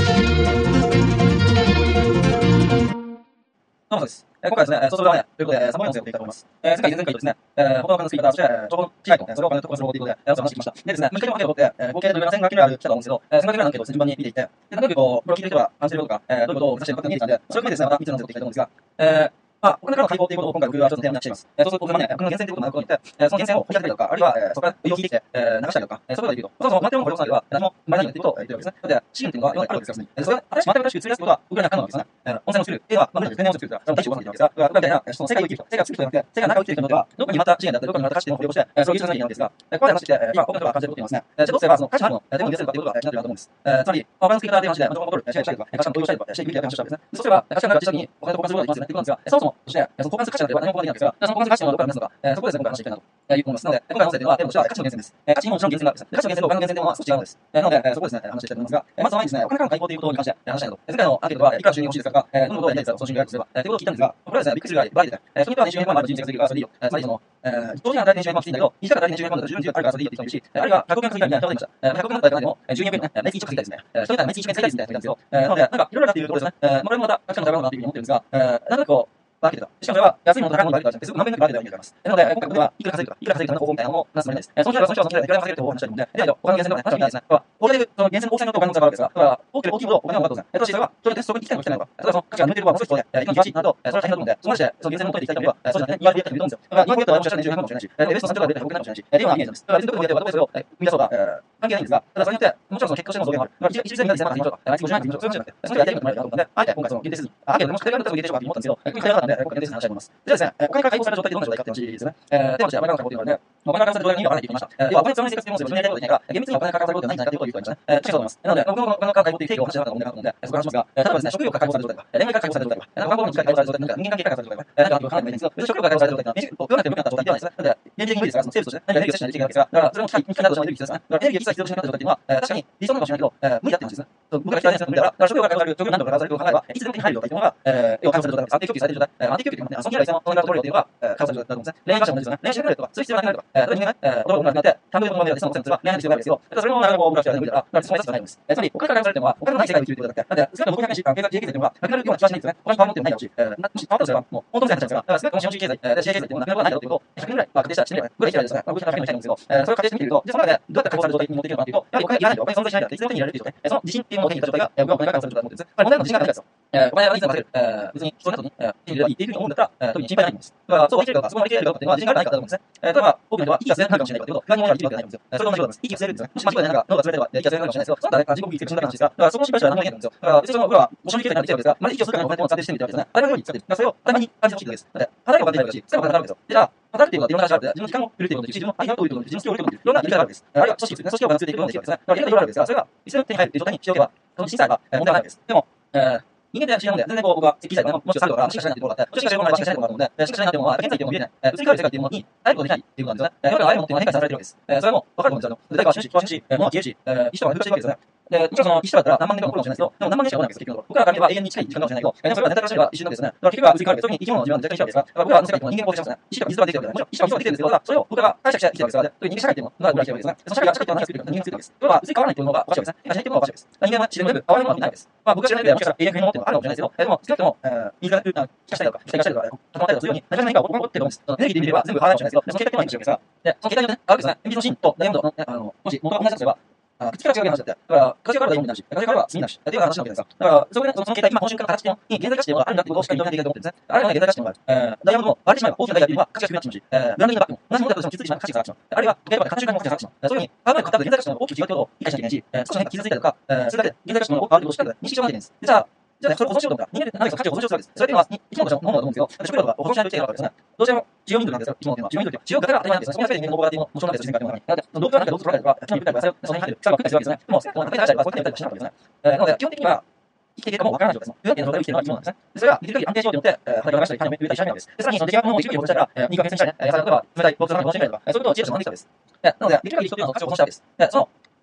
どうもです。今回ですね、ソースラーメンということで、3本4をやっていきたいと思います。前回、前々回とですね、他のスピーカー、そして、情報の違いと、それを特化する方ということで、話してきました。でですね、1回も分けを取って、合計でどれぐらい1500キロある来たと思うんですけど、1500キロのアンケートを順番に見ていって、で、例えばこう、これを聞いてる人が感じてることとか、どういうことを目指しているのかって見えてきたんで、それを見てですね、また3つのアンケートをやっていきたいと思うんですが、お金からの解放ということを今回僕はちょっと提案しています。そうすると、お金の源泉ということになることによって、その源泉を掘り当てたりとか、あるいは、そこから医療を引いてきて、流したりとか、そういうことができると。そもそもマテロンの保養さんでは何も生まれないということを言ってるわけですね。だって、資源というのは世の中にあるわけですから、それが新しいマテロンらしく作り出すことは、僕らには可能なわけですね。温泉を作る、A は、天然温泉を作るというのは、大地を動かすわけですが、僕らみたいな、その世界を生きる人、世界を作る人じゃなくて、世界の中を生きている人では、どこにまた資源だったり、どこにまた価値というのを保有して、それを技術がないわけですが、ここまで話してきて、今、僕らが感じることというのはですね、どうすればその価値のあるもの、どこに出せるかということが気になっているなと思うんです。つまり、他のスピーカーで話で、情報を取る、シェアしたりとか、価値観を共有したりとかしていくという話をしたわけですね。そうすれば、価値観が実際にお金と交換することができますよね。ということなんですが、そもそもとして、その交換する価値なんて我々も交換できないわけですが、その交換する価値というのはどこから出すのか、そこでですね、今回話していきたいなという思います。なので、今回の音声というのは、テーマとしては価値の源泉です。価値にももちろん源泉があるんです。価値の源泉とお金の源泉というのは少し違うのです。なので、そこでですね、話していきたいと思いますが、まずは前にですね、お金からの解放ということに関して話したいなと。前回のアンケートでは、いくら収入欲しいですかとか、どのことをやりたいですか、その収入があるとすれば、ということを聞いたんですが、これはですね、びっくりするぐらいバラエティで、人によっては年収100万ある人生が続けるからそれでいいよ。つまりその、長時間働いて年収100万きついんだけど、短く働いて年収100万だと十分あるからそれでいいよって人もいるし、あるいは100億円稼ぎたいみたいな人がいました。100億円だったらでも、12億円ね、毎月1億稼ぎたいですね。人によっては毎月1億円稼ぎたいですみたいな人がいたんですけど、なので、なんかいろいろなっていうところですね。これもまた価値観の高いものだなというふうに思ってるんですが、なんかこう、マーケットだ。しかもそれは安いものと高いものがあるからじゃなくて、すごくまんべんなくマーケットが見えてます。なので、今回ここでは、いくら稼ぐか、いくら稼ぐかの方法みたいなのを話すつもりなんです。その人はその人はその人でいくらでも稼げるという方を話したいと思うので、では、他の源泉とかね、話は見ないですね。これでその源泉の大きさによってお金の差があるわけですが、だから大きいほどお金の方が当然。ただしそれは、それでそこに行きたいのか行きたいのか。例えばその価値が抜いてる方はもう少し人で、一番厳しいなと、それは大変だと思うので、そこまでして、その源泉を取りていきたいというのは、そうじゃなくて、2割でやったらいいと思うんですよ。だから2割やったらもしかしたら年収100万かもしれないし、ベスト30が出たら100億円かもしれないし、っていうようなイメージなんです。だから別にどこでやってもどこでそれを生み出そうが、関係ないんですが、ただそれによって、もちろんその結果としての増減もある。だから一律でみんなで1000万稼ぎましょうとか、毎月50万稼ぎましょう。そういう話じゃなくて、その人がやりたいこともあると思うので、あえて今回その限定せずに、あえてもしこれがあったら限定しようかと思ったんですけど、ここに書いてあったんで、今回限定せずに話したいと思います。ではですね、お金から解放された状態ってどんな状態かって話ですよね。で、私はお金から解放というのはね、お金から解放された状態が意味がわからないと言いました。要はお金使わない生活っていうものを自分でやりたいことできないから、厳密にお金から解放されることはないんじゃないかということを言うとありましたね。確かにそう思います。なので、僕もお金から解放という定義を話しなかったので、そこから話しますが、例えばですね、職業から解放される状態とか、恋愛から解放される状態とか、なんか学校の機会から解放される状態とか、人間関係から解放される状態とか、なんか考えてもいいんですけど、別に職業から解放される状態っていうのは、不安定無力な状態ではないですね。だって、現実的に無理ですから、その生物として何かエネルギーを摂取しないといけないわけですが、だからそれも機械などとしてもエネルギー必要ですからね。だからエネルギーを一切必要としなくなった状態っていうのは、確かに理想なのかもしれないけど、無理だって話ですね。僕が嫌いなやつが無理だから、職業から解放される、職業何度か解放されると考えれば、いつでも手に入る状態というのが、要は解放される状態なんです。安定供給されている状態。安定供給というのはね、その未来性のそのが取れるというのが、解放される状態だと思うんですね。恋愛関係も同じですよね。恋愛しなくなるとか、そういう必要がなくなるとか、例えば人間が、男が女になって、キャンドルの女で、その奥さんとすれば恋愛の必要があるんですけど、ただそれもなかなか僕らは無理だから、その目指すしかないんです。つまり、お金から解放されるというのは、お金のない世界を生きるということだって、だって、少なくとも僕100年間経済というのは、なくなるような気はしないんですよね。他にパワー持ってもないだろうし、もしパワーとすれば、もう、本当に世界になっちゃうんですが、だから少なくとも資本主義経済、で、市営経済というのはなくなることはないだろうということを、100年ぐらい、仮定してみれば、ぐらい生きられるんですね。僕100年も生きたいんですけど、それを仮定してみてみると、じゃあその中で、どうやって解放される状態に持っていけるのかというと、やはりお金がいらないと、お金存在しないんだって、いつでも手に入れられるという状態、その自信っていうものを手に入れた状態が、僕はお金が解放される状態だと思ってるんです。問題は自信がないからですよ。お金はいつでも稼げる。別に必要なことに手に入れればいいっていうふうに思うんだったら、特に心配ないんです。だから、そう生きてるか、そこまで生きれるかっていうのは自信がないからだと思うんですね。例えば、多くの人は息が吸えなくなるかもしれないかということ、不安に思いながら生きるわけないんですよ。それと同じことなんです。息が吸えるんですよね。もし間違いないなんか、脳が潰れれば、息が吸えなくなるかもしれないですけど、そんなね、人工呼吸器で死んだ話ですが、だからそこの心配したら何も言えないんですよ。だから、別にその、僕らは、保証に経済になってきてるわけですが、まだ息を吸うためのお金を使ってしてみてるわけですね。当たり前のように使ってる。だからそれを当たり前に感じてほしいわけです。だって、働けば分かっているわけだし、使えばお金がかかるわけですよ。で、じゃあ、働くっていうのは、いろんな話があるので、自分の時間を売るっていうことで、自分のアイデアを売るということで、自分のスキルを売るということで、いろんなやり方があるわけです。あるいは組織を作る、組織をバランスでいくようなできるわけですね。だから、いろいろあるわけですが、それが、いつでも手に入るっていう状態にしておけば、その自信さえあれば、問題はないわけです。でも、人間って不思議なもんで、全然こう、僕は設計したいとか、もしくは作業が進化しないというところがあって、進化してるものは進化しないところがあるので、進化しないなというものは、現在というものは見えない。移り変わる世界っていうものに、会えることができないっていうことなんですよね。いわゆるああいうものっていうのは変化されてるわけです。それも分かると思うんですよ。誰かは死ぬし、壊死ぬし、物は消えるし、意思とかが風化していくわけですよね。で、もちろんその意思とだったら何万年かも来るかもしれないですけど、でも何万年しか来ないわけです。結局のところ。僕らから見れば永遠に近い時間かもしれないけど、でもそれはネタ化してれば一瞬のですね。だから結局は移り変わるわけです。特に生き物の自分は絶対に一緒わけですから、僕らの世界っていうのは人間を構成してますね。意思とか水とかできてるわけで、もちろん意思とか水とかできてるんですけど、ただそれを僕らが解釈して生きてるわけですから、特に人間社会っていうのが僕ら生きてるわけですね。その社会っていうのは何が作ってるか、人間が作ってるわけです。要は移り変わらないというのがおかしいわけですね。変化しないというのがおかしいわけです。人間は自然の全部変わるものは見ないわけです。僕が知らないでもしかしたら永遠不変のものっていうのがあるかもしれないですけど、でも少なくとも、水が気化したりとか、気化したりとか、固まったりとかするように、何か何か起こってると思うんです。エネルギーで見れば全部変わらないかもしれないですけど、その形態っていうのは変化してるわけですが、で、その形態によってね、あるわけですね。鉛筆の芯とダイヤモンドの、もし元が同じだとすれば、口から違う話だって。だから、形があれば4になるし、形があれば次になるし、っていう話なわけですよ。だから、そこでね、その形態、今、この瞬間の形っていうのに、現在価値っていうのがあるんだってことをしっかり認めていきたいと思ってるんですね。あれはね、現在価値っていうのがある。ダイヤモンドも割れてしまえば、大きなダイヤっていうのは価値が低くなってしまうし、ブランド品のバッグも同じものだとしても気づいてしまう価値が下がってしまう。あるいは、時計とかで買った瞬間にも価値が下がってしまう。そういうふうに、買う前に買った後で現在価値の大きく違うってことを理解しなきゃいけないし、少しの変化傷ついたりとか、それだけで現在価値の大きく変わるってことをしっかり認識しておかなきゃいけないんです。で、じゃあね、それを保存しようと思ったら、人間って何か価値を保存しようとするわけです。それっていうのは、生き物としてのものだと思うんですけど、食料とか保存しないと生きていけなかったですね。どうしても、需要民族なんですよ、生き物っていうのは。需要民族っていうのは、需要型が当たり前なんですよ。そこに全て人間の動画っていうのも、もちろんなんですよ、自然界の中に。だって、動物は何か動物を取られたりとか、木に言ったりとか、その辺に入る、草が食ったりするわけですね。でも、高い高いとか、そういったりとかしなかったわけですね。なので、基本的には、生きていけるかもわからない状態です。不安定な状態で生きているのが生き物なんですね。で、それができる限り安定しようと思って、働きを出したり、種を植えたりしないわけです。で、さらにその出来上がったものをできるように保存したら、肉が変遷したりね、例えば、冷たい、動物の保存してみたりとか、そういうことを知恵として学んできたわけです。なので、できる限り人というのは価値を保存したわけです。で、その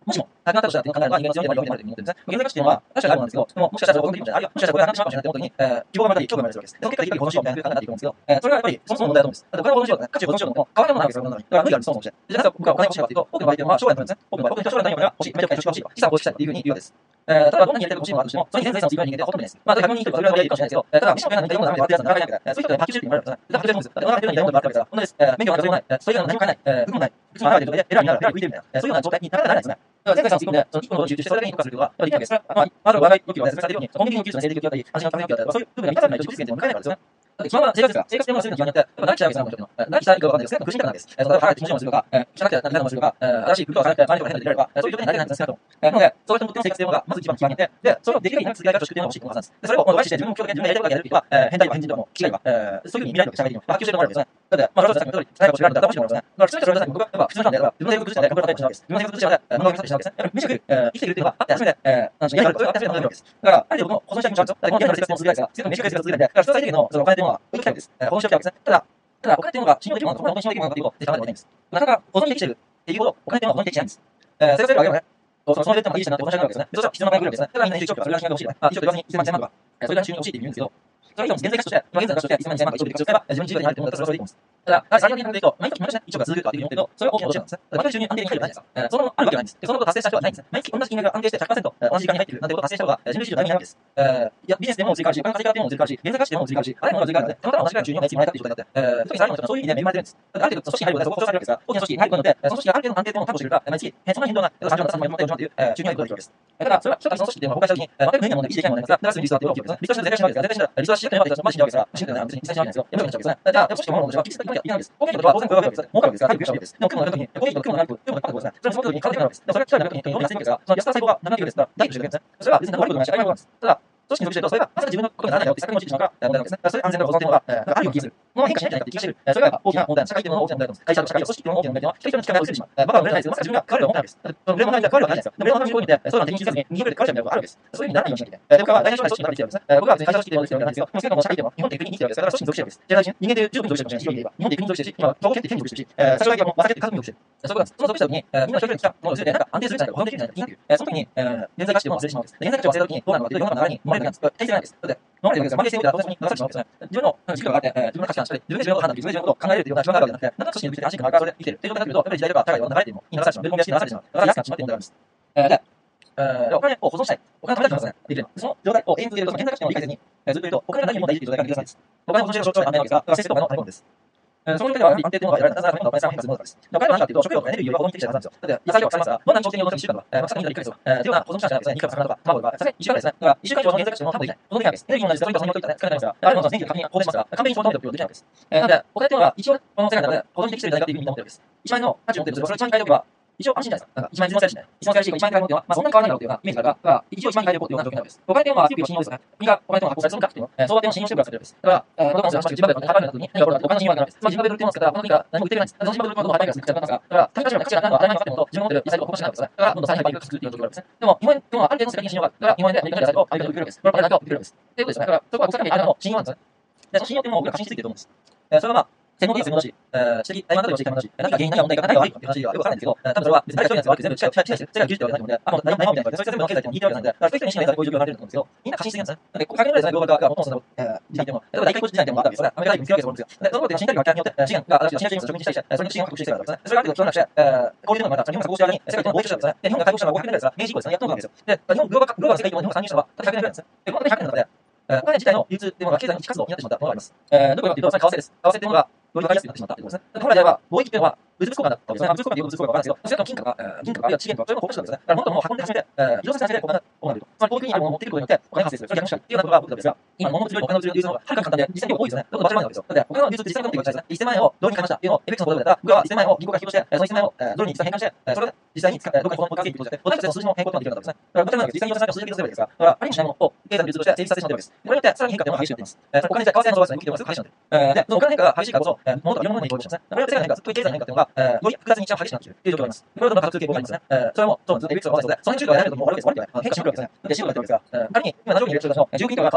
もしも、なくなったとしたらっていうのを考えるのは人間の強みでもあると思ってるんですね。現在価値っていうのは、確かにあるものなんですけど、でも、もしかしたら僕のできるんじゃない、あるいは、もしかしたらこれがなくなってしまうかもしれないって思った時に、希望が生まれたり、興味が生まれたりするわけです。その結果的に保存しようみたいな考えになっていくんですけど、それはやっぱり、そもそも問題だと思うんです。だってお金を保存しようとね、価値を保存しようとも、変わらないものなんですよ、世の中に。だから無理あるそもそもして。じゃあ、なぜ僕がお金を欲しいかというと、多くの場合っていうのは、将来のためですね。多くの場合、僕に将来のためにお金が欲しい、めちゃくちゃ欲しい、資産を構築したいっていうふうに言うわけです。ただ、どんなにやりたいこと欲しいものがあるとしても、それに全財産をつぎ込む人間ってほとんどいないです。まあ、例えば100人に1人とかそれぐらいの例いるかもしれないですけど、ただ、飯も食えない何か世の中でやってるやつはなかなかいないわけで、そういう人って波及してるって言われるんですね。だから波及してるんですよ。だって世の中でやりたいことがあるわけだから、同じです。免許がない、それもない、そういうの何も買えない、服もない、いつも払われてる状態で、エラーになる、エラーに浮いてるみたいな、そういうような状態になかなかならないですね。だから全財産をつぎ込んで、その一個のことに集中して、それだけに特化することができるわけです。まずは我々欲求が説明されているように、コミュニティの要求、性的欲求だったり、安心のための欲求だったり、そういう部分が満たされないと自己実現って向かえないからですよね。だってそのまま生活ですから、生活っていうものをするにはによって、何したらいいかなと思ってるの。何したらいいかわかんないですけど、苦しみからなんです。例えば腹がってもちろんするとか、汚くて何かもするとか、新しい服とかされて、周りとか変な出られれば、そういう状態になれないんですけど、なので、そういう人にとっての生活というものが、まず一番極めて、で、それをできる限り長く続けられる貯蓄というのが欲しいというのがです。で、それを度外視して自分の目標で自分がやりたいことがやれるというのは、変態とか変人とかも、気違いとか、そういうふうに見られる社会的にも、波及してると思われるわけですね。だって、まあ、それはさっきも言った通り、最後知られるんだったら欲しいと思いますね。だから、普通の人はそれだけ僕は、やっぱ普通の人なんであれば、自分の生活崩してないで、僕らのタイプしないわけです。自分の生活崩してないで、物を見させてしまうわけですね。やっぱり短く、生きているというのがあって初めて、やりがあると、それがあって初めて学べるわけです。だから、ある程度僕も保存したい気持ちはあるんですよ。だって、この現在の生活も続けられないですから、短く生活続けられないんで、だから、必要最低限の、そのお金というものは、置いときたいわけです。保存しておきたいわけですね。ただ、お金っていうのが信用できるものか、本当に信用できるものかというと、絶対考えてはいないんです。なかなか保存できているっていうほど、お金っていうのは保存できていないんです。生活すればあげればね、そのレベルでもいいしなって保存したいわけですね。で、そしたら必要なお金が来るわけですね。だからみんな一応それが収入が欲しいとか、一応言わずに1000万、1000万とか、それが収入が欲しいって言うんですけど、それ以上の現在価値として、今現在の価値として1000万、2000万とか一応で使えば、自分の自由が手に入ると思ったらそれはそれでいいと思うんです。ただ、最悪に考えていくと、毎月毎年ね、一応が続くとかっていうふうに思ってると、それは大きな落ちなんですね。毎年収入安定に入るわけじゃないですか。そのあるわけないんです。で、そのことを達成した人はないんですね。毎月同じ金額が安定して100%、同じ時間に入ってくるなんてことを達成した人が、人類史上誰もいないわけです。いや、ビジネスでも移り変わるし、お金の稼ぎ方でも移り変わるし、現在価値でも移り変わるし、あらゆるものが移り変わるので、その方は同じくらいの収入を毎月もらえたっていう状態になって、特にサラリーマンの人はそういう意味で恵まれてるんです。だってある程度組織に入ることでそこを調査されるわけですが、大きな組織に入ることによって、その組織がある程度の安定というものを確保してくれるから、毎月、そんなに変動な、30万、30万、40万、40万という、収入がいくことができるわけです。ただ、それは、一つその組織っていうのは崩壊したときに、全く無意味なもので維持できないものなんですが、だからすぐにリストラっていうのが起きるわけですね。リストラして全体しないわけですが、全体したら、リストラしなければ、まあ死んじゃうわけですが、死んでない、別にリストラしないんですよ。やめなくなっちゃうわけですね。じゃあ、組織のものを、実質的にいけないんです。攻撃力は当然加わるわけです。儲かるわけですから、配慮したわけです。でも、雲の中に、攻撃力、雲の中に、雲の中に、ですね。それはその時に変わってくるわけです。でも、それは機械の中に、どんなに安いわけですが、その安さ細胞がなくなっていくわけですから、大事としてるわけですね。それは別に悪いことないし、当たり前のことなんです。ただ、組織に属していると、それがまさか自分のことにならないよって錯覚に陥ってしまうから、問題なわけですね。だからそれ安全な保存というのが、あるような気がする。もの変化しないんじゃないかって気がしてる。それが大きな問題なんです。社会というものの大きな問題だと思います。会社と社会と組織というものの大きな問題というのは、一人一人の力が薄れてしまう。バカは売れないですよ。まさか自分が変わると思ったわけです。その売れ物が変わるわけないですよ。売れ物のこういう意味で、そうなんて気づかずに、逃げるで変わっちゃうみたいなことがあるわけです。そういう意味にならないようにしなきゃいけない。僕は大体将来組織の中で生きてるわけですね。僕は別に会社組織でもできてるわけなんですけど、もう少なくとも社会でも日本って国に生きてるわけですから、組織に属してるわけです。じゃあ人間でいうと人族に属してるかもしれないし、広いで言えば、日本で国に属してるし、今は兵庫県って県に属してるし、最初はもう和酒って家族に属してる。そういうことなんです。その属した時に、みんな一人一人に来たものを全てなんか安定するんじゃないか、保存できるんじゃないかっていう、その時に、現在価値っていうものを忘れてしまうんです。で現在価値を忘れた時にどうなるのかというと、世の中の流れに飲まれるわけなんです。体制がないんです。だって飲まれてるわけですから、負け性を見たら当然そこに流されてしまうわけですね。自分の軸があって、自分の価値観しっかり、自分で自分の判断できる、自分で自分のことを考えれるというような自分があるわけじゃなくて、なんか組織に属して安心感があるからそれで生きてるという状態になってくると、やっぱり時代とか社会が流れているものに流されてしまう。で、ゴミ屋敷に流されてしまう。だから安くなってしまうっていう問題があるんです。で、お金を保存したい。お金を貯めたいと思いますね。できれば。その状態を永遠に続けると、その現在価値を理解せずに、ずっといると、お金が何よりも大事という状態が抜け出せないです。お金を保存している象徴は安定なわけですが、だから節制とお金の買い物です。その状態では安定というのが得られない。なぜならお金は変化するものだからです。お金は何かというと、食料とかエネルギーを保存できているはずなんですよ。だって、野菜を腐りますから、どんなに長期的に保存して1週間とか、まさに1ヶ月とか、というような保存期間じゃないですね。肉とか魚とか、卵とか、さすがに1週間ですね。だから、1週間以上の現在価値の保存できない。保存できないわけです。エネルギーも同じです。それとそれによってね、使えないですから、あれも電気が確認放電しますから、完璧にその保存できないわけです。なので、お金というのは一応、この世界の中で保存できているんじゃないかというふうに思ってるわけです。1万円の価値を持っているとすれば、それを1万円に変えておけば、一応安心じゃないですか。なんか1万円いつも使えるしね。いつも使えるし、1万円買い物っていうのは、まあそんなに変わらないだろうというようなイメージがあるから、一応1万円買いでおこうというような条件なんです。お金っていうのは、給料信用ですよね。国がお金というのを発行され、その額っていうのを、相場っていうのを信用してくださってるわけです。だから、この話ジンバブエの払われた時に、何が起こるかというと、お金の信用がなくなるんです。つまりジンバブエドルっていうのを使ったら、この国が何も売ってくれないんです。そのジンバブエドルのことを払いからするからますから、だから、単価値が価値が何の当たり前に分かってるのと、自分の持ってる野菜とかここしかないわけですね。だから、どんどん再配価格するっていう状況があるんですね。でも、日本っていうのはある程度の世界的に信用がある。だから、日本円でアメリカの野菜とアメリカで売ってくれるわけです。これはこれだけを売ってくれるわけです。ということですよね。だから、そこは国際関係の信用なんですね。で、その信用っていうのを僕ら過信しすぎてると思うんです。それはまあ、専門的な専門だし、知的怠慢だと教えてもらうし、何が原因、何が問題か、何が悪いかっていう話はよくわからないんですけど、多分それは別に誰一人のやつが悪く全部支配してる、世界を牛耳ってるわけじゃないと思うので、もう何もみたいな、それ全部の経済っていうのを握ってるわけなんで、だから一人一人に信頼されこういう状況が生まれてると思うんですけど、みんな過信しすぎなんですね。だって、限られたグローバル化が最もその、時代っていうのは、例えば大規模時代っていうのもあったわけですよね。アメリカで見つけるわけですよ。で、そのことで信頼がによって、資源が新しい資源を植民地したりして、それに資源を獲得しているわけですね。それがある程度強なくして、こういうのがまた日本が合意した間に、世界との貿易したわけですね。で、日本が開国したのは500年ぐらいですから、明治以降ですね、やっとるわけですよ。で、日本グローバル世界規模に日本が参入したのは、たった100年ぐらいなんですね。で、この100年の中で、お金自体の流通っていうのが経済の基活動になってしまったものがあります。どこかというと、それ為替です。為替っていうものが、より分かりやすくなってしまったということですね。本来であれば、貿易っていうのは、物々交換だったわけですね。物々交換という物々交換は分からないですけど、それと金貨が、あるいは資源とか、そういうのを交換してるわけですね。だから、物と物を運んで初めて、移動させてお金が行われると。つまり、貿易にあるものを持ってくることによって、お金が発生する。それが逆にしたいっていうようなことが僕たちですが、今、物の流通よりお金の流通の方がはるかに簡単で、実際に多いですよね。どんどん場所もあるわけですよ。だって、お金の流通って実際に持っていくわけですね。1000万円をドルに換えましたっていうのを、FX のことだったら、僕らは1000万円を銀行が引き落として、その1000万円をドルに実際変換して、それで実際にどこかに保存をかけるということで、私たちの数字の変更というのができるんですね。だから、僕たちの実際に実際に数字だけ出せるわけですから、だから、ある意味しないものを経済の流通として成立させてしまっているわけです。これによって、さらに変化というのが激しくなっています。お金自体、為替の相場ですね、向きというのがすごく激しくなっている。で、そのお金の変化が激しいからこそ、物とかいろんなものに影響してますね。これは世界の変化、ずっと経済の変化というのが、より複雑に一番激しくなっているという状況があります。これはどんどん加速傾向がありますね。それも、そうなんです。FX の合わせで、その辺中国がやられるともう終わるわけです。終わりで、変化してくるわけですね。で、中国がやってるわけですから、仮に今、何十人いる人たちの中国銀行が為替を始めたら、とんで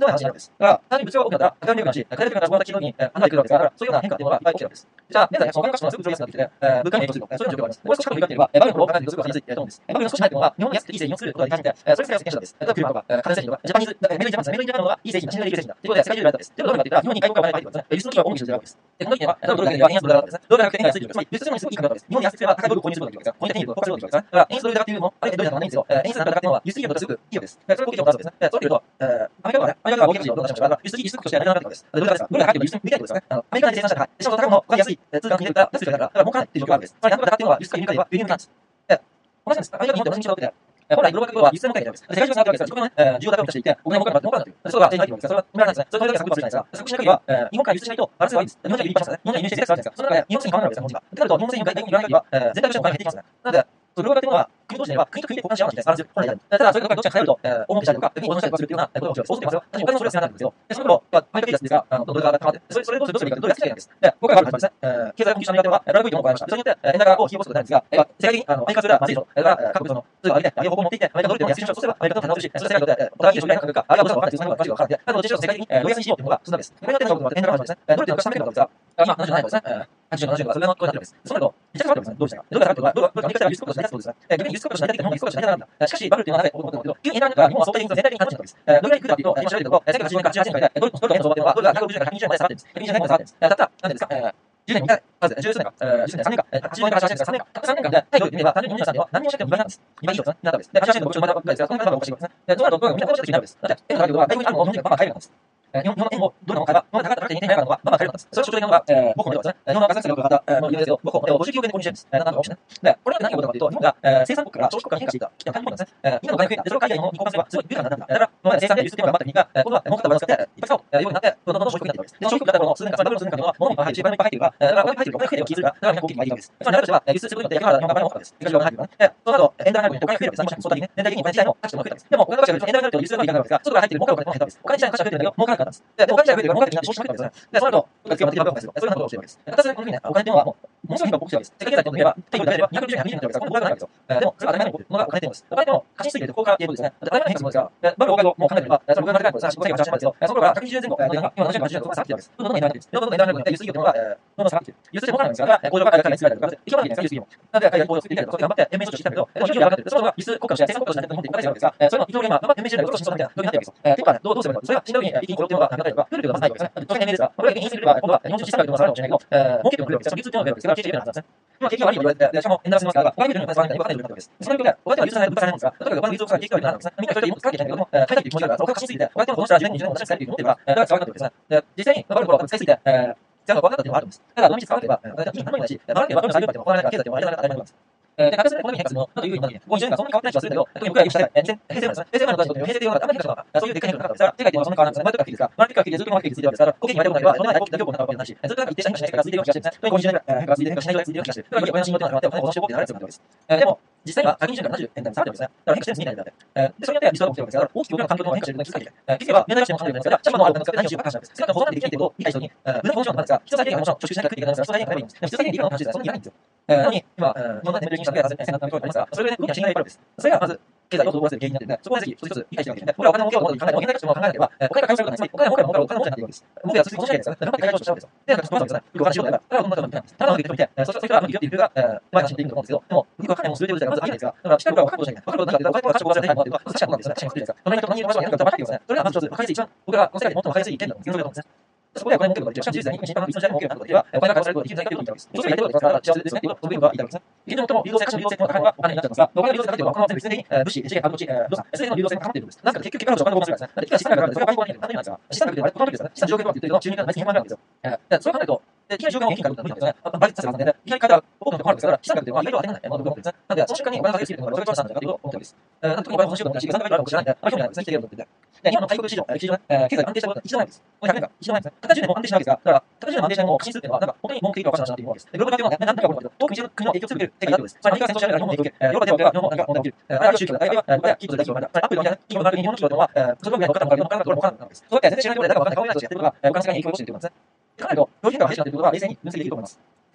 でもない話になるんです。だから、単に物量が多くなったら、価格がなし、価格がなくなった金額に穴が来るわけですから、そういうような変化っていうのがいっぱい起きてるわけです。じゃあ、現在、そのお金の価値がすごく移りやすくなってきて、物価に影響すると、そういうような状況があります。もう少し過去に振り返っていれば、バブルの頃を考えてみるとすごくわかりやすいと思うんです。バブルの少し前というのは、日本に安くていい製品を作ることができ始めて、それが世界の先進者です。例えば車とか、家電製品とか、ジャパニーズ、メイドインジャパンです。メイドインジャパンの方がいい製品だ、信頼できる製品だ。ということで、世界中で言われたんです。ということで、どういうかというと、日本に外国が入ってくるんですね。輸出の企業を主にしているわけです。で、この時には、ドルだけでは円安ドル高ですね。ドルがなくて円がついている。つまり、輸出するのにすごくいい価格です。日本に安くすれば高いドルを購入することができるわけですから、こういった手に入れることがするわけですから、だから、円安ドル高っていうのも、あれ、ドル高なんですよ。円安ドル高っていうのは、輸出企業とすごくいいわけです。それを攻撃を出すわけですね。そういうと、アメリカはね、アメリカが貿易市場をどう出しましたが、輸出国としてはなくなっているわけです。ドル高ですから、ドルが高いと輸出に向いてないということですね。アメリカで生産者が高い。しかも高いものが安い、通貨に入れるから、安い状態だから、儲からないっていう状況があるわけです。つまり、なんとか高っていうのは、輸出か輸入かでは輸入向きなんです。同じなんです。アメリカと日本って同じ認識を受けて、本来グローバル企業は輸出の向きになるわけです。世界中が上がっているわけですから、そこのね、需要高を満たしていて、お金儲からないという、そういうのが手に入っているわけです。それは今なんですね。それとだけは削除するじゃないですか。削除しなければ、日本から輸出しないとバランスが悪いんです。日本人は輸入しますからね。日本人は輸入して税が下がるじゃないですか。その中で日本製品買わないわけですね、日本人が。となると、日本製品が外国に売らない限りは、全体としてのお金が減っていきますね。なので、グローバルというのは、国同士では、国と国で交換し合わないといけないです。本来である。ただ、それがどっちかに偏ると、大儲けしたりとか、逆に大損したりとかするっていうようなことが起きる。そうするとますよ。確かにお金の処理が必要になるんですよ。で、その頃、アメリカですが、ドルが変わって、それどうすればいいかというと、ドル安くなるんです。で、ここがあるんですね。経済困窮者のアメリカでは、ドル V というのを行いました。それによって、円高を引き起こすことになるんですが、世界的に、アメリカそれはまずいぞ。だから、各国の通貨を上げて、上げる方向を持っていって、アメリカドルでも安いしましょう。そうすれば、アメリカと立て直すし、そして世界にとって、お互いに将来の価格が、あるいはどうしたのか分からないという、そのような話が分からないので、なので、世界的に、安いしようというのが進んだんです。これによって、円高が始まるんですね。ドルっていうのは昔300円だったんですが、今、77円ですね。80、70円とか、それがこうなってるわけです。そうなると、めちゃくちゃ変わってますね。どうでしたか。ドルが高いというのは、ドルがアメリカから輸出国として成り立つことですね。逆に輸出国として成り立って日本が輸出国として成り立たなかった。しかし、バブルというのはなぜ起こったのかというと、急に円高になったら日本は相対的に全体的に反応していたわけです。どれぐらいいくらというと、今調べてると、1980年から18年間で、ドルと円の相場というのは、ドルが160円から120円まで下がってるんです。120円まで下がってるんです。たった、なんでですか、10年に1回、まず10数年か、10年、3年か、80年から88年から3年か、たった3年間で、対ドルで見れば、単純に日本の資産は何もしなくても2倍なんです。2倍以上ですね。なったわけです。で、88年の60年までですから、その辺がおかしいわけですね。で、そうなると、ドルがみんなこの人たちになるわけです。だって、円の高いドルは、外国にあるのを日本人がバンバン買えるようになったんです。日本の円をドルの買えば、今まで高かった2.2円のがバンバン買えるようになったんです。それを象徴的なのが、僕のですね、日本のガソリンが買ったもの有名ですけど、僕を59億円で購入してるんです。なんとか起きてね。で、これによって何が起こったかというと、日本が生産国から消費国から変化していた、タイミングなんですね。今の外国円、それを海外の日本に交換すれば、すごい豊かになったんだ。だから、今まで生産で輸出っていうのが頑張った国が、今度は儲かったバランスを使って、いっぱい使おうというようになって、どんどん消費国になっていくわけです。で、消費国だったらこの数年間、バブルの数年間というのは、物に入っている、お金いっぱい入っているから、だからお金いっぱい入っている、お金が増えてる気がするから、だからみんな大きいがいいわけです。つまり流れとしては、輸出することによって、山原日本がお金を儲かったわけです。世界中が入っているからね。で、その後、円高になることによってお金が増えるわけです。もし相対的にね、全体的にお金自体の価値というのが増えたわけです。でも、お金の価値が増えると円高になると輸出がいいからですが、外から入っている儲かるお金も減ったわけです。お金自体の価値が増えてるんだけど、儲からなかったんです。で、お金自体が増えてるから儲かるってみんな消費しまくったわけですね。で、その後、僕が強いまでそういうことをしてるわけです。2つ目、このふうにね、お金っていうのはもう、ものすごい頻繁に起こってるわけです。世界経済と見れば、手に入れば260円、120円になってるわけです。これも5倍ないわけですよ。でも、それが当たり前に起こるのがお金っていうのです。お金っていうのを過信しすぎてると、こうから言えることですね。当たり前の変化するものですから、バブル崩壊をもう考えてみれば、その僕が考えたことは、5世紀88年までですけど、その頃から120円前後、値段が今70円、80円とか下がってきてるわけです。どんどん円高になってるんです。どんどん円高になってるので、輸出業というのが、どんどん下がってきてる。輸出で儲からないんですから、工場が海外から作られたりとか、生き物がいいんですか、輸出業も。なので、海外工場を作っていきたいとか、そうやって頑張って延命措置をしてきたけど、でも、輸出業が上がってる。そのことが輸出国家として、生産国家として日本っていっぱいあるわけですが、それの一応今、頑張って延命してるんだけど、少し深層みたいな状況になってるわけですよ。結果ね、どうすればいいのか。それが死んだ時に一気に雇用っていうのがなくなったりとか、増えるというのがまずないわけですね。当然延命ですが、これが原因すれば、今度は日本人の資産がというのは下がるかもしれないけど、儲けてもくるわけです。流通っていうのが増えるわけです。それが経営レベルなんですね。今、景気が悪いと言われて、しかも円高してますから、お金見るのにお金使わないみたいなよくわかんない状況になってるわけです。その状況で、お金は流通される、物価されるんですが、例えばお金の流通を使う景気が悪いとなるわけですね。みんな一人で使わなきゃいけないんだけども、買いたいという気持ちがあるから、それを過信しすぎて、お金ってもこの人は10年、20年も同じ使えるという思ってるから、だから使わなくなってるわけですね。で、実際に、バブルの頃は使いすぎて、使うのが怖かったっていうのがあるんです。ただ、どの道使わなければ、いい反応になるし、バブルの作業っていうのは、この経済っていうのはあれだから当たり前なんです。で、形でこのように変化するの、なんというふうになってここ20年間そんなに変わってない気がするんだけど、特に僕らが生きた平成生まれですね。平成生まれの人たちと平成というのがあんまり変化しなかった。そういうでっかい変化がなかったですから、世界っていうのはそんな変わらないんですね。前とかきですから、前とかきでずっと前とかきで続いてるわけですから、国に言われることが、そんなに大きな規模になったわけじゃないし、ずっとなんか一定した変化しない世界が続いているわけじゃないですね。特に50年ぐらい変化が続いて変化しないぐらい続いている気がして、だから親の信号っていうのがあって、お金を戻しておこうってなるやつがあるわけです。でも、実際には120円から70円台に下がってるんですね。だから変化してるんです、2年で。で、それによってリストが起きてるわけですから、大きく僕らの環境の変化してるのに気づかないといけない。気づけば、年代がしても考えてるんですから、じゃあ、もうあるんですから何をしようか話なんです。少なくとも保存でできないということを理解した人に、無駄に保存なんですが、必要最低限の保存、貯蓄しなきゃ食っていけないんですから、必要最低限のいいんです。でも必要最低限いいの話ですから、そんなにいらないんですよ。なのに、今、日本の年齢金額が1700万円ありますが、それでね、動きが信頼がいっぱいあるんです。それがまず、経済を滞らせる原因になっているので、そこはぜひ一つ一つ理解していかなきゃいけない。僕らお金を儲けようと考えても、現代価値を考えなければ、お金が解放されることはない。つまり、お金が儲かれば儲かるお金の儲けになっているわけです。儲けは続き保存しないですからね。頑張って買い物をしちゃうわけですよ。で、なんか、そうなんですよね。よくお話しようと思えば、ただ、どんなことも見てないんです。ただ、うまくいく人を見て、そういう人がうまくいくよっていう理由が、前の話にできると思うんですけど、でも、よくわかんないものをするということがまずありえないですが、だから、しっかり僕らは分かることじゃない。分かることなんかというと、お金の価値を動かせないものっていうのは、確かにそうなんですよね。確かにそうですから。隣の人と何に話が何かと分かっていますね。それがまず一つ、分かりやすい、一番、僕ら、この世界で最も分かりやすい点だと思うんですね。そこでお金を儲けることができる。しかも事実上に、審判のいつの時代も儲けるようになることができれば、お金が解放されることができるんじゃないかということを言ってるわけです。そうすればやりたいことができますから、幸せですよね。ということを僕は言いたいわけですね。現状最も流動性、価値の流動性の高いのがお金になっちゃってますが、お金の流動性が高いというのは、この全部必然的に物資、資源、株土地、不動産、全ての流動性がかかっているんです。なぜか結局、結果のお金を動かすわけですね。だって、いくら資産がかかるんですが、それが倍増になるんですが、資産額であれ、この時ですね、資産上限とかって言ってるのは、収入が毎月200万円なんですよ。それを考えると、いきなり上限を現金化というのは無理なんですよね。倍率させますので、いきなり変えたら、多くの人が困るんですから、資産額というのは意外と当てにならないものだと思ってるんですね。なので、その瞬間にお金をかけすぎるというのが、それが一番なんじゃないかということを思ってるわけです。特にお金を欲しいと思ったし、資産額があるかもしれないんで、あまり興味ないんですね。生きていると思ってて。で、日本の対国市場、歴史上ね、経済が安定したことは一度もないんです。これ100年間、一度もないんですね。たった10年も安定しないわけですから、だから、たった10年も安定しないものを過信するっていうのは、なんか、本当に文句言いがおかしな話だなというものです。で、グローバル化というのはね、何だか分かるんだけど、多くの国の影響を強める世界だということです。つまり、アメリカが戦争しながら日本も影響を受け、ヨーロッパでは日本もなんか問題が起きる。あるいは宗教だ、あるいは物価や企業で大企業がある。アップルのみたいな企業の周りに日本の企業というのは、そのぐらいの方も分かるような分からないわけです。そうやって全然知らないところで、だから分からない顔を見ながらやってることが、他の世界に影響を及ぼしているということなんですね。考えると、表現が激しくなっていることは冷静に分析できると思います。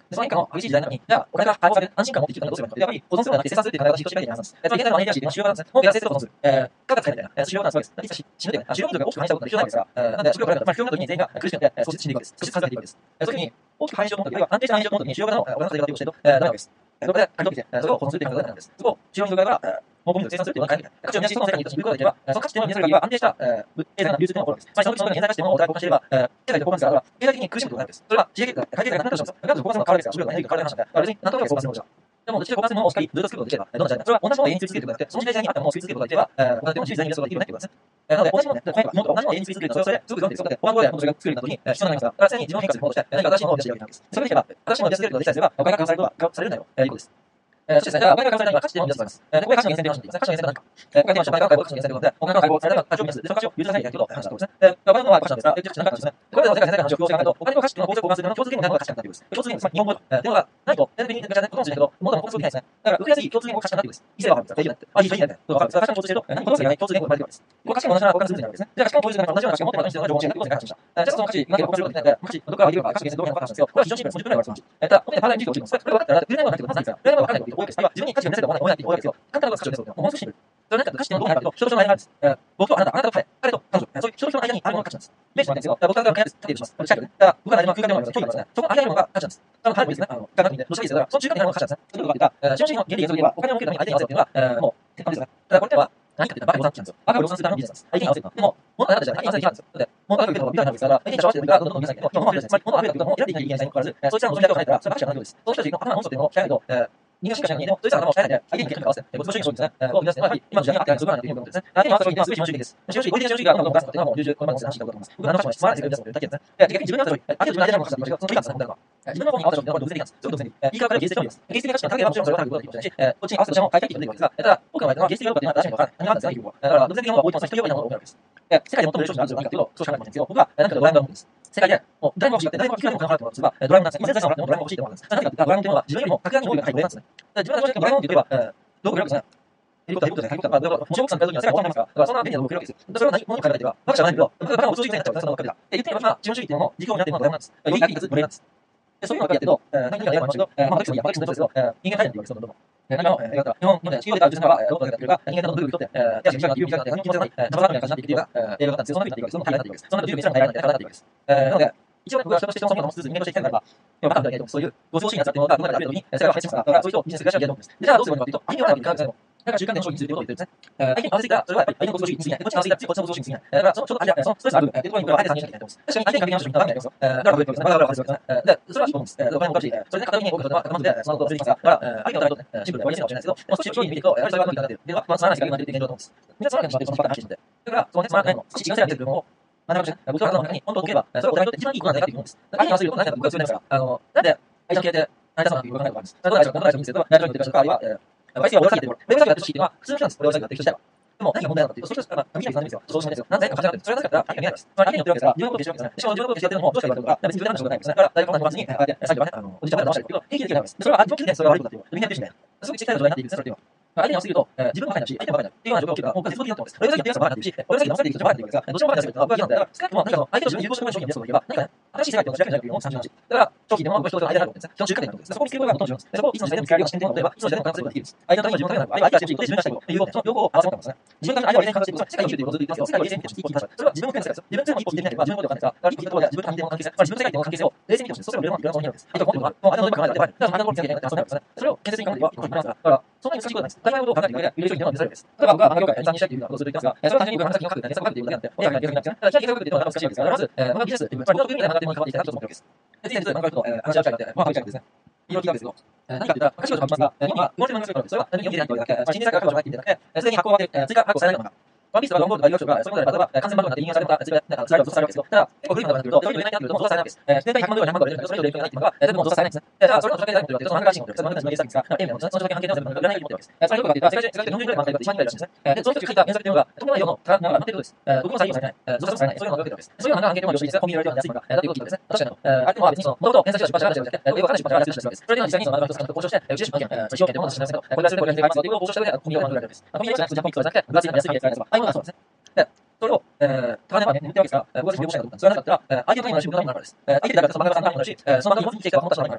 その変化の激しい時代なのに、じゃあ、お金が解放される安心感を持って生きるためにどうすればいいのか。やっぱり、保存するのではなくて、生産するっていう考え方がシフトしなきゃいけないはずなんです。つまり、現在のマネージャーシーの主要なんですね。儲けが生成を保存する。価格使いみたいな、主要なんですわけです。いつ死ぬというね、主要民族が大きく反映したことが必要ないわけですから、なので、食料がなくなると、必要な時に全員が苦しくなって、少しずつ死んでいくわけです。少しずつ数が減っていくわけです。そういう時に、大きく反映しようと思った時、あるいは安定した反映しようと思った時に、主要型のお金の生活をしていくと、ダメなわけです。そこで、借り取ってきて、それを保存するという考え方なんです。そこを主要民族側から、もうコミュニティを生産するというのを変えて、価値を見出し、その世界にいるとすることができれば、その価値というのを見出せる限りは安定した、経済の流通というのが起こるわけです。つまり、その時その時に現在価値というものをお互い交換していれば、経済と交換するから、経済的に苦しむことがないわけです。それは、自営会計がなくなってしまうんですよ。なくなると交換するのは変わるわけですから、食料とエネルギーが変わる話なんで、別に何となく交換するものじゃ。でも、どっちで交換するものをしっかりずっと作ることができれば、どんな時代もそれは同じものを永遠に作り続けることがなくて、その時代にあったものを作り続けることができれば、他の時代に出すことができるよねっていうことですね。なので、同じものね、同じものを永遠に作り続けると、それすごく不安定ですよ。だって、他の声でもそれが作るような時に必要になりますから、だから常に自分を変化するものとして、何か新しいものを出しているわけなんです。それができれば、新しいものを出し続けることができたりすれば、お金が換算されることがされるんだよ、いうことです。そしてですね、じゃあ、お金が換算されるには価値というものを出すと思います。ここで価値の源泉という話になっていますね。価値の源泉とは何か。今回テーマとしてお金が解放、価値の源泉ということで、お金が解放された価値を生み出す。その価値を優先させていただくという話だと思いますね。お金のは価値なんですが、価値なんかですね。これで世界の話を共通して考えると、お金と価値というのを構成交換するための共通言語が何の価値観だということです。共通言語です。日本語というのがないと、全然別にことかもしれないけど、もともと共通できないですね。だから、受けやすい共通言語が価値観だということです。異性は分かるんですか？いいじゃないって。あ、いいじゃないって。わかるんです。価値観共通してると、何も共通できない共通言語が生まれてくるわけです。この価値観を同じなら交換するんじゃないわけですね。じゃあ、価値観を共有するために同じような価値観を持っている人の情報を教えるということに関しました。じゃあ、その価値、今現在交換することになって、価値、どこからできるか、価値の源泉どういうのか話なんですけど、これは非常にシンプルです。10分ぐらいは話。ただ、本当にパラダイム授業を教えます。これ分かったら、売れないものなんてことまずないから、売れないもの分からないことが多いわけです。あるいは自分に価値を見せると思わないっていう多いわけですよ。簡単なこと価値を見せると、もう少しシンプル。それは何かと価値というのはどうなるかというと、人と人の間にあるんです。僕とあなた、あなたと彼、彼と彼女、そういう人と人の間にあるものが価値なんです。イメージしてもらっていいんですよ。僕とあなたが立っているとします。社会でね。だから、僕が何も空間でもあるんです。距離があるんですね。そこの間にあるものが価値なんです。そのタイプですね。ガラッと見て、どっちがいいですよ。だから、その中間にあるものが価値なんですね。そういうことが言った、資本主義の原理原則で言えば、お金を受けるために相手に合わせるというのは、もう、鉄板ですね。ただ、これでは、何かって言ったら、バカ量産なんですよ。バカを量産するためのビジネスなんです。相手に合わせると。でも、物があなたじゃない、相手に合わせるじゃないんですよ。だって、物があるけど、ビザになるわけですから、相手に合わせてるから、どんどん皆さんに、今、物があるじゃないですか。つまり、物があるけども、選んでいない人間にかかわらず、そいつらの望みだけを叶えたら、それは価値がないようです。その人たちの頭の持つというのを知らないと、人間進化しない人間でも、そいつらの頭を鍛えないで、相手に結果に合わせて、ご都合主義が生じですね。を生み出すのは、やはり、今の時代に合ってない、そこなんていうことですね。相手に合わせた商品はすべて資本主義です。資本主義、合理的な資本主義が今の動かすのっていうのはもう、重々、この前の話したことだと思います。僕は何の話もします。世界を生み出すので、大嫌いですね。逆に自分に合わせた商品、相手の自分の間にあるものが価値なんです。そのいいかですね、問題は。自分の方に合わせた商品はこれ独占的なんです。そういうことですね。いいから技術的にです。技術的な価値が高ければもちろんそれを高く売ることができるし、こっちに合わせた商品を買いたいということができるわけですが、ただ、僕が言われたのは技術的なことっていうのは誰しもわからない。何があるんですか、結局は。だから、独占的なものが多いと、その人用意なものが多いわけです。世界で最も売れる商品があるんじゃないかというと、そうしかないかもしれないんですけど、僕は何かとドラえもんだと思うんです。世界で、もう誰も欲しいって、誰もいくらでもお金を払ってもらうとすれば、ドラえもんなんです。今全財産を払ってもドラえもんが欲しいって思うんです。何かってドラえもんというのは自分よりも格段に多いが高い奴隷なんですね。自分が正直ドラえもんって言えば、どこ売れるわけですね。ヘリコプター、ヘリコプター、ヘリコプター、もちろん僕さん買うときには世界を取りますから、だからそんな便利なものをくれるわけですよ。それを何、物に変えられては、バカじゃないけど、バカが嘘ついてないんだったら、そんなばっかりだ。言ってみれば、資本主義っていうのも、軸を担っているのはドラえもんなんです。良いがいいかつ奴隷なんです。そういうのをやってると、何かやりましたけど、まあ、私もいいや、私もそうですけど、人間大変って言われてるんですよ、どんどん。何かの、日本の地球で宇宙船が、どうやってるか、人間の部分にとって、手足が指がなって、何も気持ちがない、たまたまみたいな感じになっていくっていうか、映画があったんですよ。そんな風になっていくわけです。そんな風になっていくわけです。そんな自由別な大変な体になっていくわけです。なので、一応ね、僕は人としてその存在を持ちつつ、人間として生きたいならば、バカみたいなけど、そういう、ご調子いいやつっていうのが、どんなに食べるときに、世界が発生しますから、だから、そういう人をビジネスがしなきゃいけないと思うんです。で、じゃあどうすればいいのかというと、相手に合わないわけにいかないわけですね。だから中間点の商品にするということを言ってるんですね。相手に合わせてきたら、それはやっぱり相手のご調子に過ぎない。こっちに合わせてきたら、こっちのご調子に過ぎない。だから、そのちょっと間、そのストレスがある部分、っていうところに僕らはあえて参入しなきゃいけないと思うんです。確かに相手にかけ直してみたらダメなんですよ。だから、僕はですね、バカバカバカですよね。で、それはいいと思うんです。お金もかかるし、それで片手に多くの人は頭ので、そのことを続けますから、相手のためにとって、シンプルで分かりやすいかもしれないですけど、もう少し商品見ていくと、やはりそれがうまくいかないっていうのは、つまらない世界になっている現状だと思うんです。みんなつまらない現象で、そのバカな話してるので。だから、そのね、つまらないの、少し違う世界に見てるのを、なんでかもしれない。僕はあなたの中に本当を解ければ、それをお互いにとって一番いいことなんじゃないかという思うんです。相手に合わせることは何か僕は強いですから、なんで、相手の消えて、相手さんっていうことがないとかあるんです。それと相手がいいんですけど、相手が言ってるか、あるいは、相手が俺が先言ってる俺が先やってほしいっていうのは、普通の人なんです。俺が先やってる人自体は。でも、何が問題なのかっていうと、そういう人は、見ないとなんですよ。そうしないんですよ。何千円かかかってる。それがなかったら、相手が見えないです。つまり相手によってるわけですから、自分のことを消してるわけですね。しかも自分のことを消してやってるのも、どうしたら言われるのか、別に自分の仕事ないんですね。だから、誰かも何も言わずに、最後はね、おじいちゃんが直したりとか、平気でできないわけです。それは、自分気づいてそれが悪いことだっていう。みんなやってるしね。すごく小さい状態になっていくんですね、それっていうのは。相手に合わせると、自分もバカになるし、相手もバカになるっていうような状況が起きるから、もう絶望的だと思うんです。俺が先やってるやつがバカになってるし、俺が先直されていく人がバカになっていくわけですから、どっちもバカになるっていうのは僕は嫌なんだよ。だから、少なくとも何かの相手と自分に融合してくれる商品を出すことができれば、何かね、新しい世界と同じだけじゃないというのを参照してほしい。だから、商品でも人と人の間にあるわけですね。人の中間点になるわけです。そこを見つけることが最も重要なんです。そこをいつの時代でも見つけられるような視点でも、例えば、いつの時代でも観察することができるんです。相手のためには自分のためになる。あるいは相手がしてほしいことで自分がしたいこと、融合点、その両方を合わせ持ってますね。自分が相手を冷静に感じていく。世界を見るということをずっと言ってますよ。世界を冷静に見てほしい。一気に話す。それは自分を含めた世界ですよ。自分というのは一歩聞いてみなければ自分のことが分かんないから、一歩聞いたところで自分と他人の関係性、つまり自分の世界との関係性を冷静に見てほしい。そうすれば俺のいくらもそうになるわけです。あとはもうあなたのどこか考えてば、だからそのあなたのどこにつけてないって遊んでるわけですね。それを建設的に考えていけばいいことになりますから。だから、そんなに難しいことはないです。大概のことを考えていく上で、売れる商品というのは出せるわけです。例えば僕が漫画業界に参入したいというようなことをずっと言ってますが、それは単純に僕が話先を書く、原作を書くということであって、大きな原作なんですね。ただ、原作を書くというのは難しいわけですから、まず、漫画技術っていう、つまり、ノートブックみたいな漫画っていうものに関わっていきたいなと思ってるわけです。で、実際に漫画と話し合う機会があって、まあ、話し合うわけですね。いろいろ聞くわけですけど、何かというと、歌詞を書きますが、日本は、日本人の漫画がそれは、日本人でないというだけ、新年作が書く場合って言ってなくて、すでに発行で、追加発行されないような漫画。ワンピースとかドラゴンボールとか有力書が、そういうことであれば、例えば、完全版とかって引用されるとか、つらいとされるわけですけど、ただ、結構古い漫画になってくると、そういうの売れないってくると、もう増産されないわけです。年単位100万ドルか200万ドル売れるんだけど、それ以上売れる人がないっていうのが、全部もう増産されないんですね。じゃあ、それの土地だけ誰も売ってるわけで、その漫画が進行ってるわけです。漫画が人気作品ですから、その土地だけ関係ない全部売らないように持ってるわけです。つまりどういうことかというと、世界中40人ぐらい漫画が1万人ぐらいいらっしゃるんですね。で、その人たちが書いた原作っていうのが、とんでもない量の漫画が待ってることです。どこも採用されてない、増産されない、そういうのが出てるわけです。そういうのが案件というのは良心ですね。コンビニで売られてるような安い漫画だということを聞いたんですね。確かにあれってのは別にその、もともと原作者が出版社が出してるわけで、よくわかんない出版社が安く出してるわけです。それでは実際にその漫画の一つ交渉して、うちで出版権、使用権というものを出してるんですけど、これがするとこれが買いますよということを交渉した上で、コンビニが売られるわけです。コンビニは普通にジャパンピックじゃなくて、分厚いのが安いやつがああいうものがそうなんですね。で、それを、高値はね、売ってるわけですから、僕はぜひ利用したいと思ったんです。それはなかったら、相手のためになるし、僕のためになるわけです。相手だからその漫画家さんのためになるし、その漫画を持ってきてきた者たちのためになるわけです。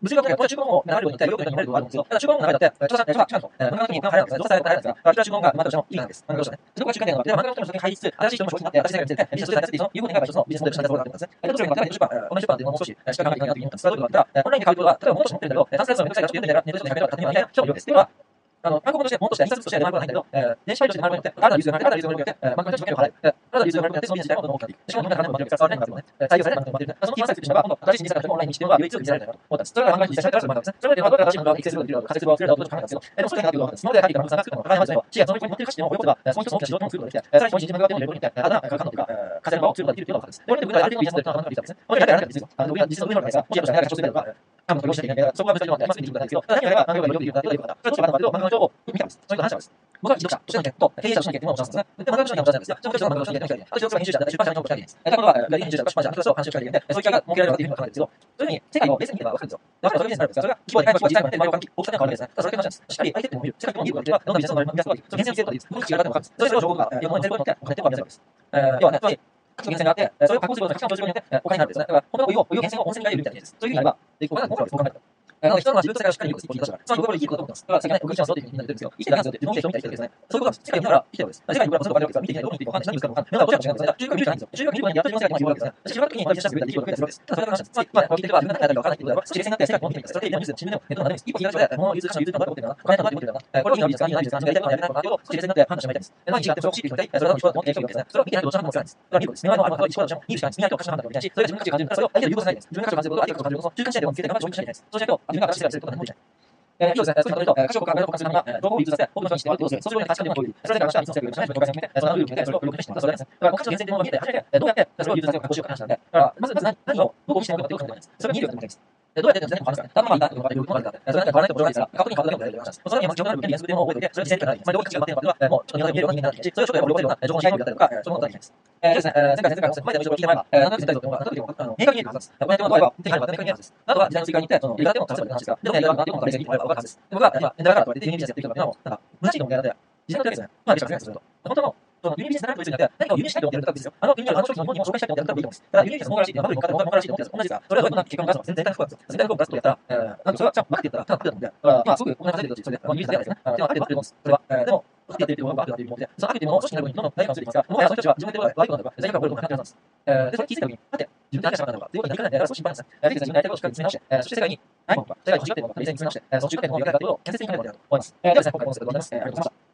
物流が中古も流れるようになって、よく見られることがあるんですけど、中古も流れだって、調査の、漫画の人に入らないんですね。調査されないんですが、中古が漫画としての意味なんです。漫画としてね。そこが中間点なので、漫画の人の先に入りつつ、新しい人も商品になって、新しい世界について、ビジネスとして成り立っている、その有効展開が一つのビジネスモデルとしてのところがあるんですね。どちらかというと、出版、オンライン出版っていうのも少し、しっかり考えていかないといけないと思ったんです。そういうことがあったら、オンラインで買うことは、例えば物として持ってるんだけど、単性のウェブサイトが読んでネット上で100円とか勝手には人もいるわけです。っていうのは、単行本として、本として、印刷物として出回ることはないんだけど、電子ファイルとして出回ることによって、新たな流通が生まれて、新たな流通が生まれて、漫画の人たちのお金を払う。新たな流通が生まれることによって、そのビジネス自体もどんどん大きくなっていく。しかも日本では金も使われないのが採用されないのが生まれている。その基盤さえ作ってしまえば、今度、新しい新作がオンラインにしても唯一見せられないなと思ったんです。それが漫画に実際にされたらそれ漫画ですね。それで、どうやって新しい漫画を育成することができるのか、仮説を作れるかと考えたんですけど、でもそれだけなっていうことなんです。今まで書いていた漫画さんが作ったのが、金持ちの人は、その人に持ってる価値を及ぼせば、その人の大きな市場とも作ることができて、さらにその新人漫画が手に入れることによって、新たな可能というか、活躍をすることができるというのが分かるんです。で、俺でもある程度ビジネスモデルというのは漫画のビジネスですね。これだけやらなくていいですよ。実際の上のわけですが、もしやとしたら何か調整であるとか、多分それをしていけないそこは別に今すぐできることなんですけど、ただ何をやれば漫画がよくできるかということだということだ。それはどうしてかというと、漫画の情報を見たんです。そういう話なんです。僕は記読者としての意見と、経営者としての意見を持ちますね。で、漫画の人の意見を持ちなんですよ。その一つの漫画の人の意見を聞いて、あと一つは編集者だったり出版社の情報を聞いています。今度は、編集者とか出版社、あと一つを監修者がいるので、そういう機会が設けられるかというふうに考えるんですけど、そういうふうに世界を冷静に見れば分かるんですよ。分かるとそういうビジネスになるんですが、それが規模でかい規模が小さいので、内容が大きさで変わるわけですね。ただそれだけの話なんです。しっかり相手っていうのを見る。世界規模を見ることができれば、どんなビジネスの生み出すことができる。その源泉を見せることができる。この価値があるかも分かるんです。それを情報が、いろんなものに見せることによって、お金っていうのが生み出せるわけです。要はね、つまり、価値の源泉があって、それを確保することが価値の上昇によってお金になるんですよね。だから、本当のお湯を源泉を温泉に変えるみたいなイメージです。そういうふうになれば、お金が儲かるわけです。僕は考えたら。なので、人の自分と世界をしっかり見ることです。一歩聞いたから。つまり僕はこれ生きることだと思ってます。だから、世界ね、僕生きてますよっていうふうにみんな言ってるんですけど、生きてないんですよって、自分を見て人見たりしてるんですね。そういうことは世界を見ながら生きてるわけです。世界に僕らもそのお金を見ていないどう見ていいか分かんないし、何見つかるか分かんない。だからどちらかも違うんですね。中学見るじゃないんですよ。中学見ることにやっと自分の世界が広がるわけですね。広がるときに、まあ、ビジネスができることが増えたりするわけです。ただそれだけの話なんです。つまり、今ね、こう聞いてるから自分が何やったらいいか分からないっていうことでは、少し冷静になって世界を見てみてください。それで、ニュースでも新聞でもネットでも何でもいいです。一歩聞いただけで、物の流通、価値の流通ってどうやって思ってるんだな、お金ってどうやって思ってるんだな、これをいいのいいですか、いいのいいですか、自分がやりたいことやりたいことなっていうのを少し冷静になって判断してもらいたいんです。何が違ってそれを欲しいっていう人がいて、それは多分一緒だと思っている人がいるわけですね。それを見てないとどちらも分からないんです。それは見ることです。目の前のあるものと一緒だとしても見るしかないんです。見ないと価値の判断ができないし、それが自分の価値を感じるんだ。それを相手の言うことじゃないです。自分が価値を感じることは相手が価値を感じることを中間地点でも見つけて頑張って消費しないといけないです。そうしないと自分が価値を世界にすることが何もできない。以上ですね。少しまとめると、価値を交換するためには、情報を流通させて、多くの人に知ってもらうということです。そういう価値観でも共有できる。それだけ話は、いつも世界を社会の境界線を決めて、そのルールを決めて、それをブログにしていく。それだけですね。だから、価値の源泉というものが見えて、初めて、どうやってそれを流通させようか、こうしようか話なんで、だから、まず何をどこにしておくかということが考えています。それが見えるようになっています。どうやって全然変わらないですね。何万だってことがよく分かるから、それなんか変わらないところがあるから、過去に変わっただけのことがやる話です。それにまず情報の物件に約束というのを覚えておいて、それを実践できるようになる。つまりどういう価値が変わっているのかというのは、もうちょっと見えるような人間になっていくし、それをちょっと喜べるような情報の支配能力だったりとか、そういうものができないです。ですね、前回、前回の情報を聞いてもらえば、なんとなく全体像というのが、なんとなく明確に見えるはずです。お金というものがどうやれば手に入るか明確に見えるはずです。あとは時代の追加に行って、その、いくらでも達成する話ですが、でもね、いくらでもなんていうのが冷静に分かるはずです。で僕は今、だからといって輸入ビジネスやっていくのは、なんか、難しいと思うので、時代の時代ですね。まあ、ですね、本当の、その輸入ビジネスになるというによって、何かを輸入したいと思ってやるとかですよ。国にある商品を日本にも紹介したいと思ってやるといいと思うんです。ただ、輸入ビジネス儲からしいっていうのは、バブルに儲からしいと思って同じですが、それはどういう結果を出すのか、全体の不幸なんですよ。全体の不幸を出すとやったら、なんかそれは、じゃあ、分かってやったら、ただ得だと思うんで、だから、まあ、すごくお金稼いでるとそれで、輸入ビジネスやらないですね。っていうのは、ある程度分かってると思うんです。それは、でも、分かってやっているというものが悪くなっているもので、その悪っていうものを組織になる分にどんどん何かをついていきますが、もはやその人たちは自分で悪いことなのか、罪悪感を覚えることがなくなっているはずなんです。で、それ気づいたときに、だって、自分で何がしたかったのかということになりかねない。だから少し心配なんですね。ぜひ自分のやりたいことをしっかり見つめ直して、そして世界にないものか、世界に欲しがっているものか、冷静に見つめ直して、その中間点の方をやりたいということを建設的に考えてやると思います。ではですね、今回このステップで終わります。ありがとうございました。